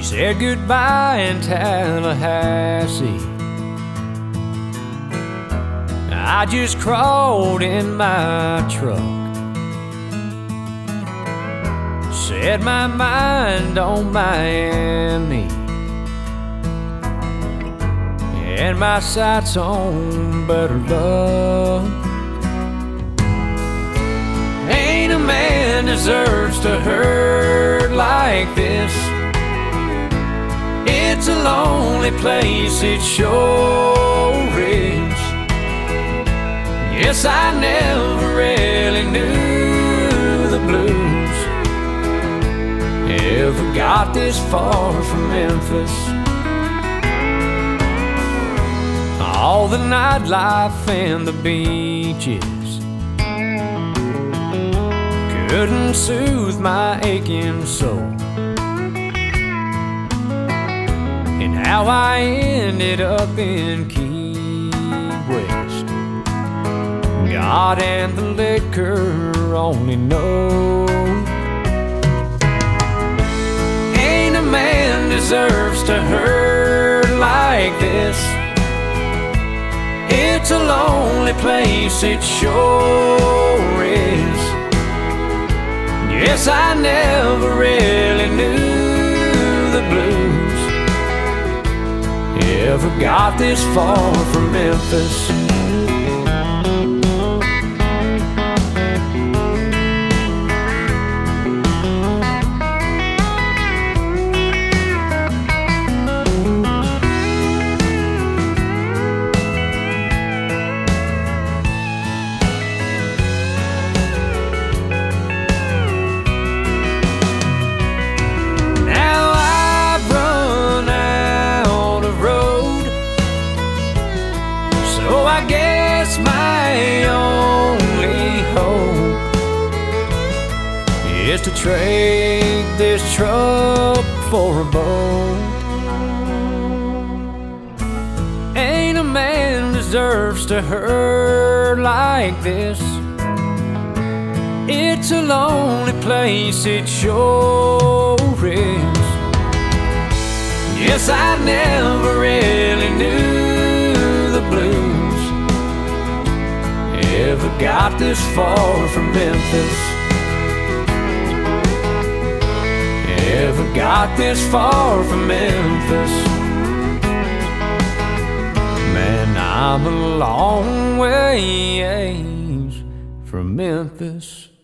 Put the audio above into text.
said goodbye in Tallahassee. I just crawled in my truck, set my mind on Miami, and my sights on better luck. Ain't a man deserves to hurt like this. It's a lonely place, it sure is. Yes, I never really knew the blues ever got this far from Memphis. All the nightlife and the beaches couldn't soothe my aching soul. And how I ended up in Key West, God and the liquor only know. Ain't a man deserves to hurt like this. It's a lonely place, it sure is. Yes, I never really knew the blues ever got this far from Memphis. I guess my only hope is to trade this truck for a boat. Ain't a man deserves to hurt like this. It's a lonely place, it sure is. Yes, I never really knew the blues ever got this far from Memphis. Ever got this far from Memphis. Man, I'm a long ways from Memphis.